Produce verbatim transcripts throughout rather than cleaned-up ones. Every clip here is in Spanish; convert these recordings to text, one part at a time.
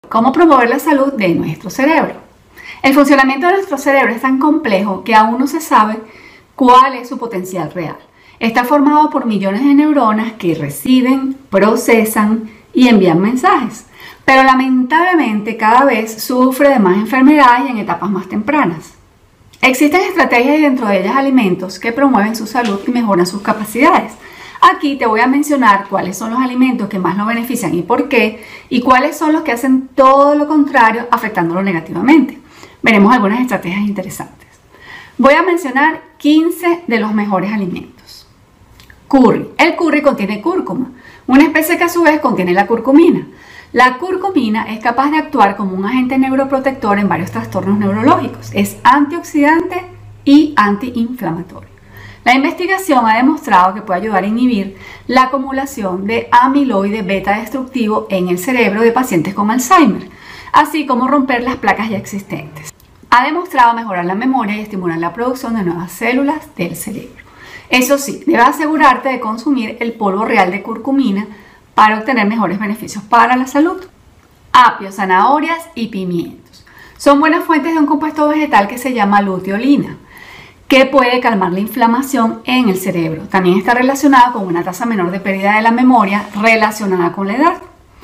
¿Cómo promover la salud de nuestro cerebro? El funcionamiento de nuestro cerebro es tan complejo que aún no se sabe cuál es su potencial real. Está formado por millones de neuronas que reciben, procesan y envían mensajes, pero lamentablemente cada vez sufre de más enfermedades y en etapas más tempranas. Existen estrategias y dentro de ellas alimentos que promueven su salud y mejoran sus capacidades. Aquí te voy a mencionar cuáles son los alimentos que más lo benefician y por qué, y cuáles son los que hacen todo lo contrario, afectándolo negativamente. Veremos algunas estrategias interesantes. Voy a mencionar quince de los mejores alimentos. Curry. El curry contiene cúrcuma, una especie que a su vez contiene la curcumina. La curcumina es capaz de actuar como un agente neuroprotector en varios trastornos neurológicos. Es antioxidante y antiinflamatorio. La investigación ha demostrado que puede ayudar a inhibir la acumulación de amiloide beta destructivo en el cerebro de pacientes con Alzheimer, así como romper las placas ya existentes. Ha demostrado mejorar la memoria y estimular la producción de nuevas células del cerebro. Eso sí, debes asegurarte de consumir el polvo real de curcumina para obtener mejores beneficios para la salud. Apio, zanahorias y pimientos. Son buenas fuentes de un compuesto vegetal que se llama luteolina, que puede calmar la inflamación en el cerebro. También está relacionado con una tasa menor de pérdida de la memoria relacionada con la edad.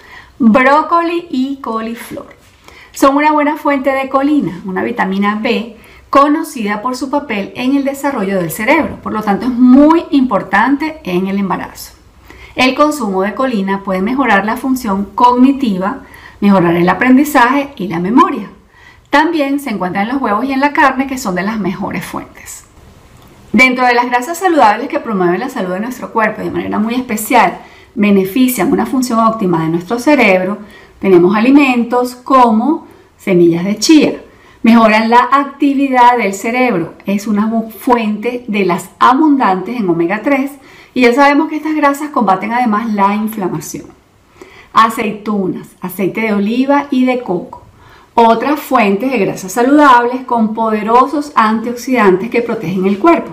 Brócoli y coliflor. Son una buena fuente de colina, una vitamina B conocida por su papel en el desarrollo del cerebro. Por lo tanto, es muy importante en el embarazo. El consumo de colina puede mejorar la función cognitiva, mejorar el aprendizaje y la memoria. También se encuentra en los huevos y en la carne, que son de las mejores fuentes. Dentro de las grasas saludables que promueven la salud de nuestro cuerpo y de manera muy especial benefician una función óptima de nuestro cerebro, tenemos alimentos como semillas de chía. Mejoran la actividad del cerebro. Es una fuente de las abundantes en omega tres y ya sabemos que estas grasas combaten además la inflamación. Aceitunas, aceite de oliva y de coco. Otras fuentes de grasas saludables con poderosos antioxidantes que protegen el cuerpo.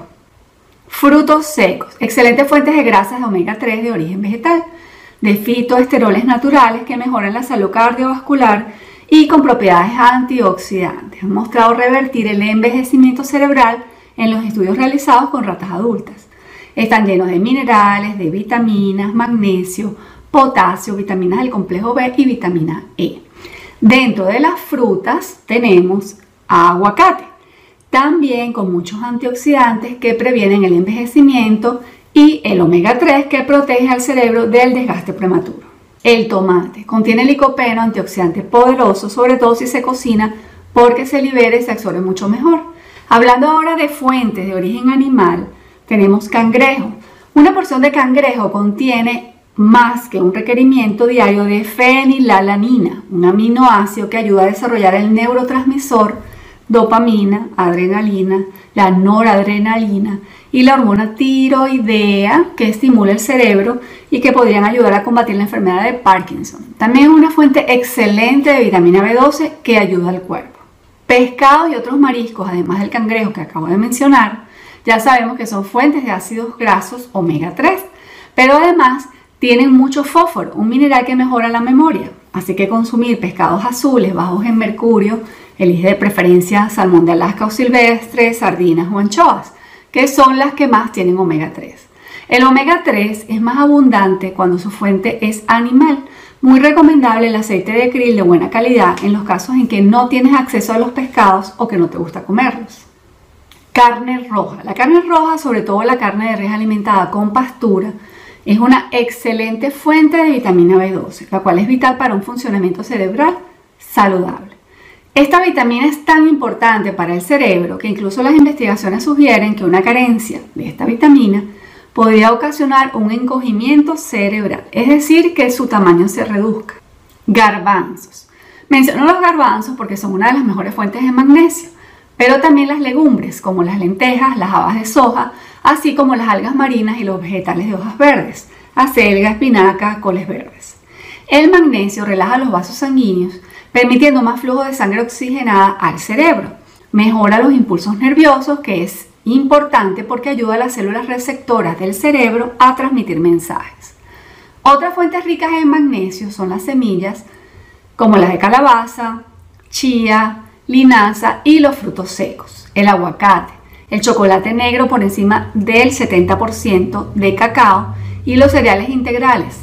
Frutos secos, excelentes fuentes de grasas de omega tres de origen vegetal, de fitoesteroles naturales que mejoran la salud cardiovascular y con propiedades antioxidantes. Han mostrado revertir el envejecimiento cerebral en los estudios realizados con ratas adultas. Están llenos de minerales, de vitaminas, magnesio, potasio, vitaminas del complejo B y vitamina E. Dentro de las frutas tenemos aguacate, también con muchos antioxidantes que previenen el envejecimiento y el omega tres que protege al cerebro del desgaste prematuro. El tomate contiene licopeno, antioxidante poderoso, sobre todo si se cocina porque se libera y se absorbe mucho mejor. Hablando ahora de fuentes de origen animal, tenemos cangrejo. Una porción de cangrejo contiene más que un requerimiento diario de fenilalanina, un aminoácido que ayuda a desarrollar el neurotransmisor dopamina, adrenalina, la noradrenalina y la hormona tiroidea que estimula el cerebro y que podrían ayudar a combatir la enfermedad de Parkinson. También es una fuente excelente de vitamina B doce que ayuda al cuerpo. Pescados y otros mariscos, además del cangrejo que acabo de mencionar, ya sabemos que son fuentes de ácidos grasos omega tres, pero además tienen mucho fósforo, un mineral que mejora la memoria. Así que consumir pescados azules bajos en mercurio, elige de preferencia salmón de Alaska o silvestre, sardinas o anchoas, que son las que más tienen omega tres. El omega tres es más abundante cuando su fuente es animal. Muy recomendable el aceite de krill de buena calidad en los casos en que no tienes acceso a los pescados o que no te gusta comerlos. Carne roja. La carne roja, sobre todo la carne de res alimentada con pastura, es una excelente fuente de vitamina B doce, la cual es vital para un funcionamiento cerebral saludable. Esta vitamina es tan importante para el cerebro que incluso las investigaciones sugieren que una carencia de esta vitamina podría ocasionar un encogimiento cerebral, es decir, que su tamaño se reduzca. Garbanzos. Menciono los garbanzos porque son una de las mejores fuentes de magnesio, pero también las legumbres como las lentejas, las habas de soja, así como las algas marinas y los vegetales de hojas verdes, acelga, espinaca, coles verdes. El magnesio relaja los vasos sanguíneos, permitiendo más flujo de sangre oxigenada al cerebro. Mejora los impulsos nerviosos, que es importante porque ayuda a las células receptoras del cerebro a transmitir mensajes. Otras fuentes ricas en magnesio son las semillas como las de calabaza, chía, linaza y los frutos secos, el aguacate, el chocolate negro por encima del setenta por ciento de cacao y los cereales integrales.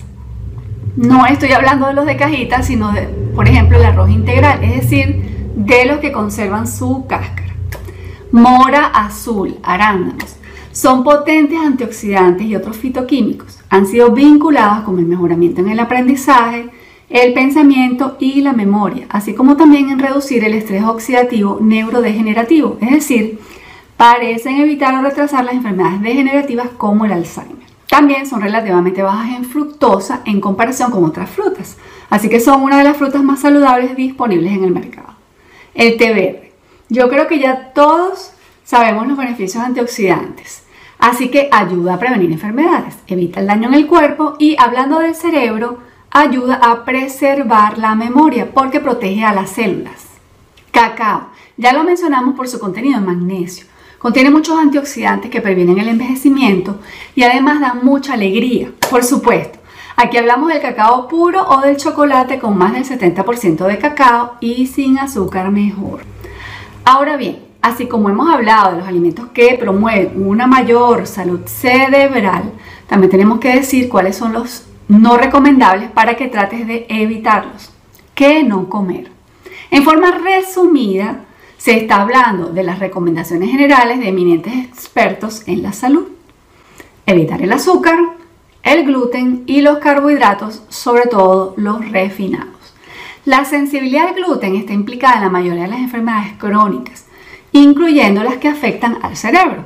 No estoy hablando de los de cajita, sino de, por ejemplo, el arroz integral, es decir, de los que conservan su cáscara. Mora azul, arándanos, son potentes antioxidantes y otros fitoquímicos. Han sido vinculados con el mejoramiento en el aprendizaje, el pensamiento y la memoria, así como también en reducir el estrés oxidativo neurodegenerativo, es decir, parecen evitar o retrasar las enfermedades degenerativas como el Alzheimer. También son relativamente bajas en fructosa en comparación con otras frutas, así que son una de las frutas más saludables disponibles en el mercado. El té verde. Yo creo que ya todos sabemos los beneficios antioxidantes, así que ayuda a prevenir enfermedades, evita el daño en el cuerpo y, hablando del cerebro, ayuda a preservar la memoria porque protege a las células. Cacao. Ya lo mencionamos por su contenido en magnesio. Contiene muchos antioxidantes que previenen el envejecimiento y además dan mucha alegría. Por supuesto, aquí hablamos del cacao puro o del chocolate con más del setenta por ciento de cacao y sin azúcar mejor. Ahora bien, así como hemos hablado de los alimentos que promueven una mayor salud cerebral, también tenemos que decir cuáles son los no recomendables para que trates de evitarlos. ¿Qué no comer? En forma resumida, se está hablando de las recomendaciones generales de eminentes expertos en la salud. Evitar el azúcar, el gluten y los carbohidratos, sobre todo los refinados. La sensibilidad al gluten está implicada en la mayoría de las enfermedades crónicas, incluyendo las que afectan al cerebro,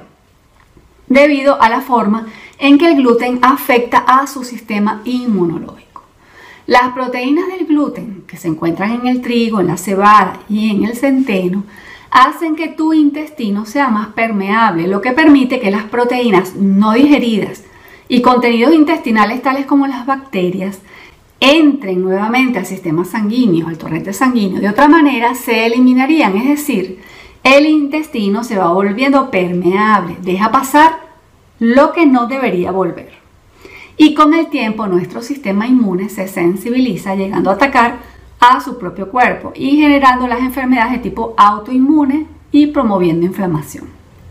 debido a la forma en que el gluten afecta a su sistema inmunológico. Las proteínas del gluten, que se encuentran en el trigo, en la cebada y en el centeno, hacen que tu intestino sea más permeable, lo que permite que las proteínas no digeridas y contenidos intestinales tales como las bacterias entren nuevamente al sistema sanguíneo, al torrente sanguíneo. De otra manera se eliminarían, es decir, el intestino se va volviendo permeable, deja pasar lo que no debería volver. Y con el tiempo nuestro sistema inmune se sensibiliza, llegando a atacar a su propio cuerpo y generando las enfermedades de tipo autoinmune y promoviendo inflamación.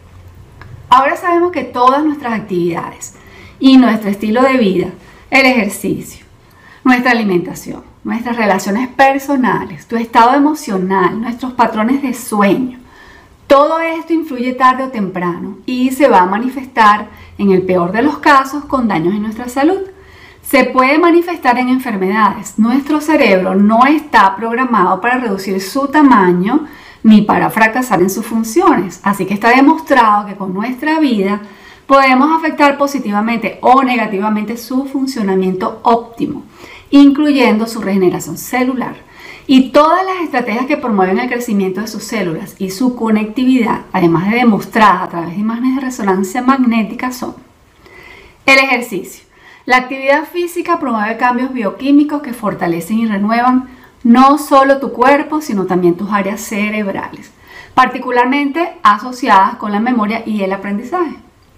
Ahora sabemos que todas nuestras actividades y nuestro estilo de vida, el ejercicio, nuestra alimentación, nuestras relaciones personales, tu estado emocional, nuestros patrones de sueño, todo esto influye tarde o temprano y se va a manifestar, en el peor de los casos, con daños en nuestra salud. Se puede manifestar en enfermedades. Nuestro cerebro no está programado para reducir su tamaño ni para fracasar en sus funciones. Así que está demostrado que con nuestra vida podemos afectar positivamente o negativamente su funcionamiento óptimo, incluyendo su regeneración celular. Y todas las estrategias que promueven el crecimiento de sus células y su conectividad, además de demostradas a través de imágenes de resonancia magnética, son el ejercicio. La actividad física promueve cambios bioquímicos que fortalecen y renuevan no solo tu cuerpo, sino también tus áreas cerebrales, particularmente asociadas con la memoria y el aprendizaje.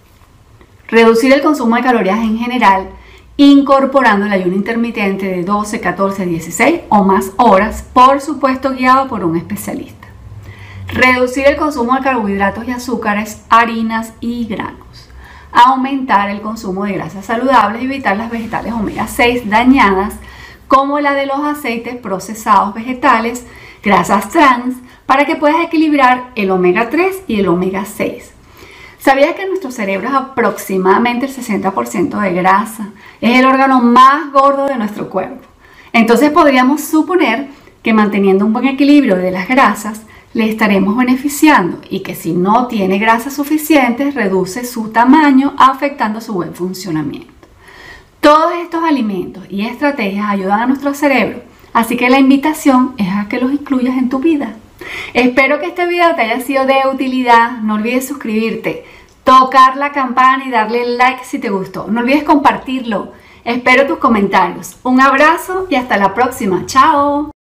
Reducir el consumo de calorías en general, incorporando el ayuno intermitente de doce, catorce, dieciséis o más horas, por supuesto guiado por un especialista. Reducir el consumo de carbohidratos y azúcares, harinas y granos. Aumentar el consumo de grasas saludables y evitar las vegetales omega seis dañadas, como la de los aceites procesados vegetales, grasas trans, para que puedas equilibrar el omega tres y el omega seis. ¿Sabías que nuestro cerebro es aproximadamente el sesenta por ciento de grasa? Es el órgano más gordo de nuestro cuerpo. Entonces podríamos suponer que manteniendo un buen equilibrio de las grasas le estaremos beneficiando y que si no tiene grasas suficientes reduce su tamaño afectando su buen funcionamiento. Todos estos alimentos y estrategias ayudan a nuestro cerebro, así que la invitación es a que los incluyas en tu vida. Espero que este video te haya sido de utilidad. No olvides suscribirte, tocar la campana y darle like si te gustó. No olvides compartirlo. Espero tus comentarios. Un abrazo y hasta la próxima. ¡Chao!